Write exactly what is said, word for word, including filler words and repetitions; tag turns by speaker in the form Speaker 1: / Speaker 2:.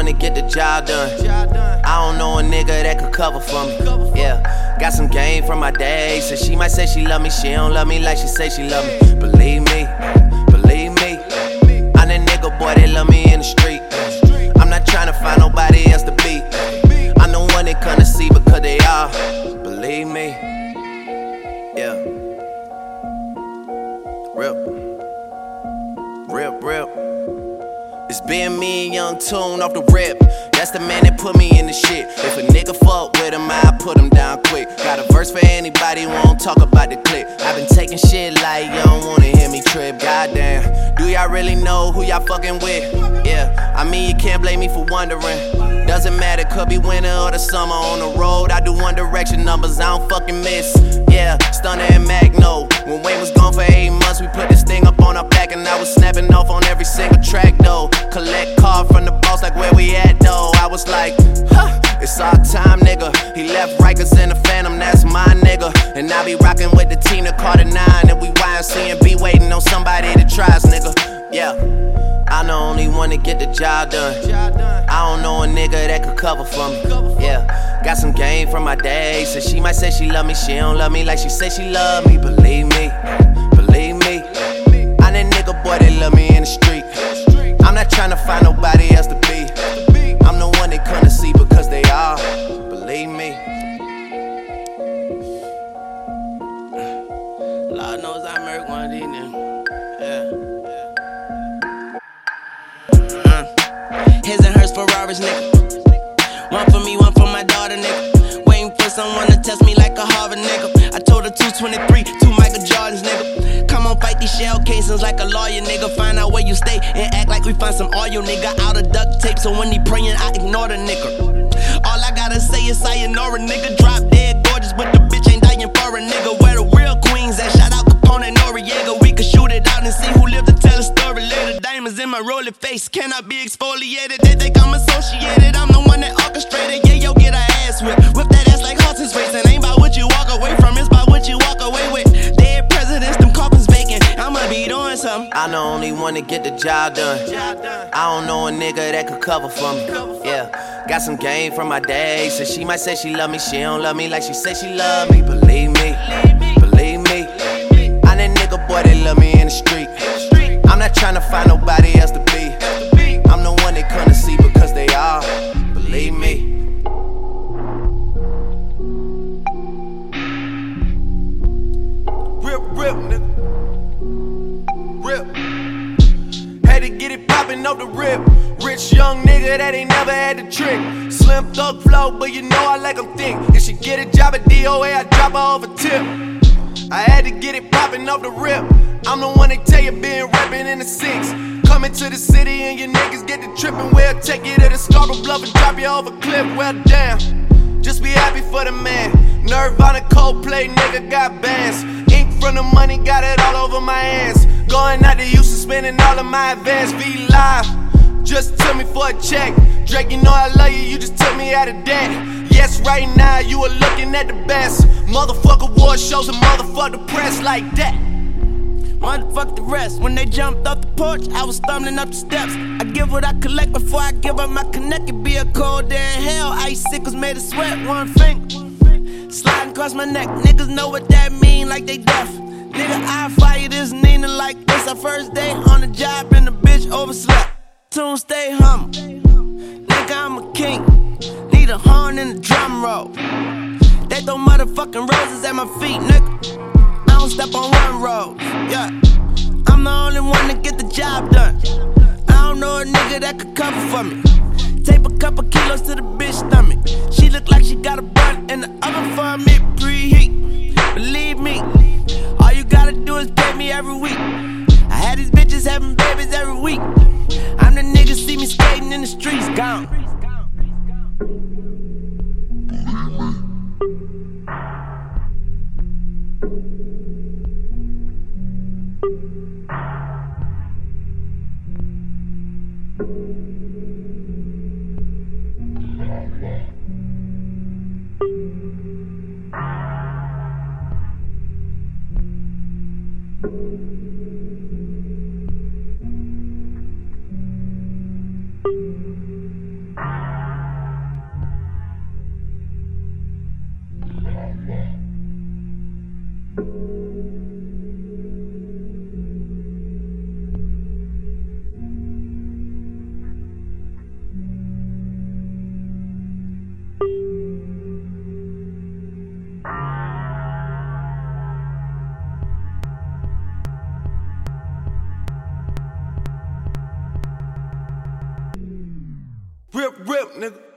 Speaker 1: one to get the job done. I don't know a nigga that could cover for me. Yeah, got some game from my day. Said she might say she love me, she don't love me like she say she love me. Believe me, believe me, I'm that nigga boy that love me in the street. I'm not trying to find nobody else to be. I'm the one that come to see because they are. Believe me, yeah. Rip, rip, rip. It's been me and Young Tune off the rip. That's the man that put me in the shit. If a nigga fuck with him, I put him down quick. Got a verse for anybody who won't talk about the clip. I've been taking shit like you don't wanna hear me trip. Goddamn, do y'all really know who y'all fucking with? Yeah, I mean you can't blame me for wondering. Doesn't matter, could be winter or the summer. On the road, I do One Direction numbers, I don't fucking miss. Yeah, Stunner and Magno. When Wayne was gone for eight months, we put this thing up on our back, and I was snapping off on every single track though. Collect card from the boss like where we at though. I was like, huh, it's our time, nigga. He left Rikers in the Phantom, that's my nigga. And I be rocking with the team that caught a nine, and we Y M C and be waiting on somebody to try us, nigga. Yeah, I'm the only one to get the job done. I don't know a nigga that could cover for me. Yeah, got some game from my day. Said she might say she love me, she don't love me like she say she love me. Believe me, believe me, I'm that nigga boy that love me in the street. I'm not trying to find nobody else to be. I'm the one they come to see because they are. Believe me. Lord knows I murk one of these niggas. Yeah. Uh. His and hers Ferraris, nigga. One for me, one for my daughter, nigga. Waiting for someone to test me like a Harvard, nigga. I told her two twenty-three, two Michael Jordans, nigga. Come on, fight these shell casings like a lawyer, nigga. Find out where you stay and act like we find some oil, nigga. Out of duct tape, so when he praying, I ignore the nigga. All I gotta say is sayonara, nigga. Drop dead gorgeous, but the bitch ain't dying for a nigga. Where the real queens at? Shout out Capone and Noriega. We can shoot it out and see who lived to tell a story later. Diamonds in my rolling face cannot be exfoliated. They think I'm associated, I'm the one that orchestrated. Yeah, yo, get her ass whipped. Whip that ass like horses racing. Ain't about what you walk away from, it's about what you walk away with. Dead presidents, them coffins vacant. I'ma be doing something. I'm the only one to get the job done. I don't know a nigga that could cover for me. Yeah, got some game from my day. Said she might say she love me, she don't love me like she say she love me. Believe me, believe me, I'm that nigga boy that love me in the street. I'm not trying to find nobody else to be. I'm the one they come to see because they are. Believe me. Rip, rip, nigga. Rip. Had to get it poppin' off the rip. Rich young nigga that ain't never had the trick. Slim thug flow, but you know I like 'em thick. If she get a job at D O A, I drop her off a tip. I had to get it poppin' off the rip. I'm the one that tell you been rapping in the six. Coming to the city and your niggas get to trippin'. We'll take you to the Scarborough Bluff and drop you off a cliff. Well, damn, just be happy for the man. Nirvana, Coldplay, nigga got bands. Ink from the money, got it all over my hands. Going out to Houston, spending all of my advance. V Live, just took me for a check. Drake, you know I love you, you just took me out of debt. Yes, right now you are looking at the best. Motherfucker award shows and motherfuck the press like that. Motherfuck the rest. When they jumped off the porch, I was stumbling up the steps. I give what I collect before I give up my connect. It be a cold day in hell. Icicles made of sweat, one finger sliding across my neck. Niggas know what that mean, like they deaf. Nigga, I fire this Nina like this. Our first day on the job and the bitch overslept. Tune stay humble. Nigga, I'm a king. Need a horn and a drum roll. They throw motherfucking roses at my feet, nigga. I don't step on one road, yeah. I'm the only one to get the job done. I don't know a nigga that could cover for me. Tape a couple kilos to the bitch stomach. She look like she got a bun in the oven for me, preheat. Believe me, all you gotta do is pay me every week. I had these bitches having babies every week. I'm the nigga see me skating in the streets, gone. Rip, rip, nigga.